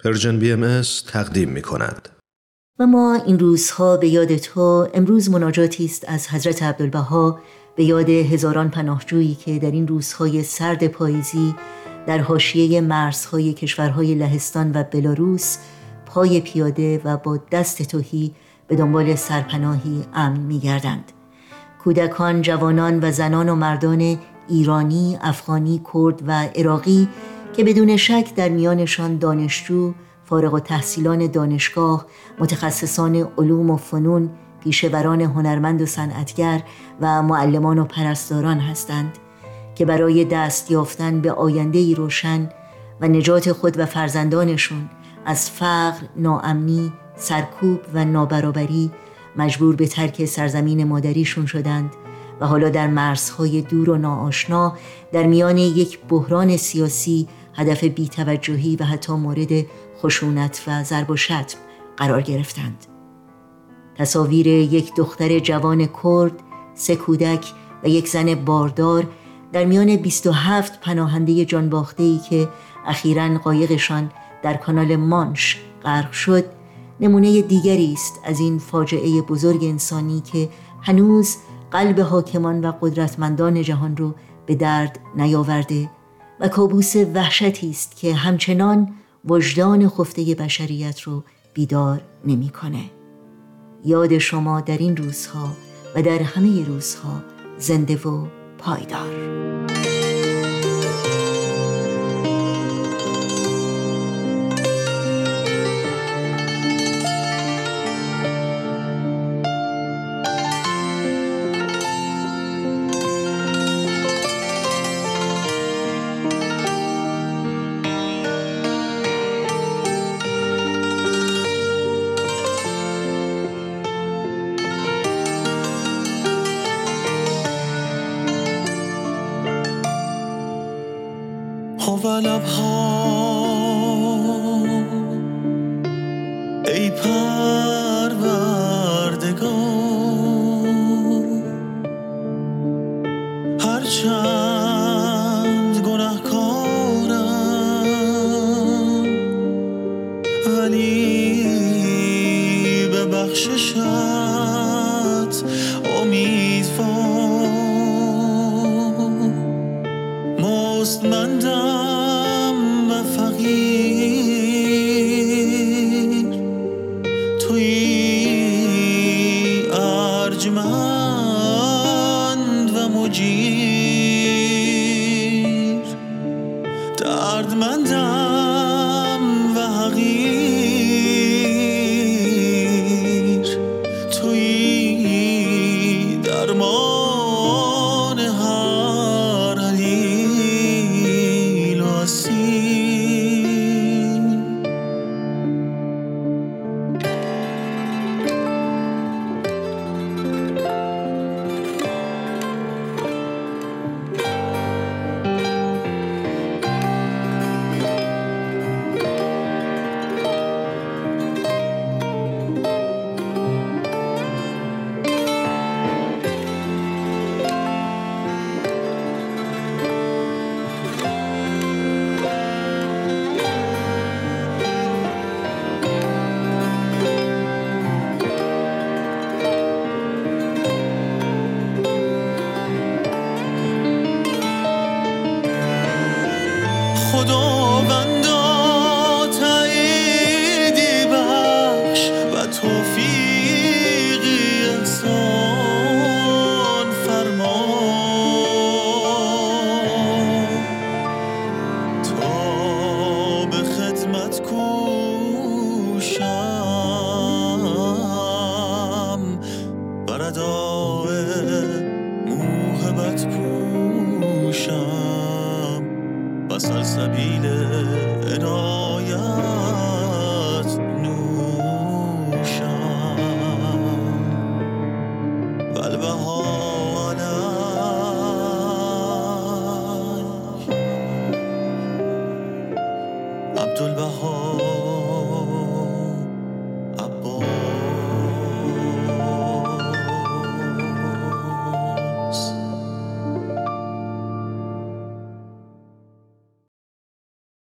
پرژن BMS تقدیم می کند. و ما این روزها به یاد تو. امروز مناجاتی است از حضرت عبدالبها به یاد هزاران پناهجویی که در این روزهای سرد پاییزی در حاشیه مرزهای کشورهای لهستان و بلاروس پای پیاده و با دست تهی به دنبال سرپناهی امن می‌گردند. کودکان، جوانان و زنان و مردان ایرانی، افغانی، کرد و عراقی که بدون شک در میانشان دانشجو، فارغ التحصیلان دانشگاه، متخصصان علوم و فنون، پیشوران هنرمند و صنعتگر و معلمان و پرستاران هستند که برای دست یافتن به آینده‌ای روشن و نجات خود و فرزندانشون از فقر، ناامنی، سرکوب و نابرابری مجبور به ترک سرزمین مادریشون شدند و حالا در مرزهای دور و ناآشنا در میان یک بحران سیاسی هدف بی‌توجهی و حتی مورد خشونت و ضرب و شتم قرار گرفتند. تصاویر یک دختر جوان کرد، 3 کودک و یک زن باردار در میان 27 پناهنده جانباخته‌ای که اخیراً قایقشان در کانال مانش غرق شد، نمونه دیگری است از این فاجعه بزرگ انسانی که هنوز قلب حاکمان و قدرتمندان جهان رو به درد نیاورده و کابوس وحشتی است که همچنان وجدان خفته بشریت رو بیدار نمی‌کنه. یاد شما در این روزها و در همه روزها زنده و پایدار. لبها ای پروردگار، هرچند گناهکارم ولی به بخششت امیدوار. مستمندم و فقیر، تویی ارجمند و مجیر. دردمندم و حقیر، تویی درمان هر علیل و اسیر. خداوندا تاییدی بخش و توفیقی احسان فرما، تا به خدمت کوشم بر ادای موهبت پوشم و سلسبیل عنایت نوشم. والبها علیک عبدالبها.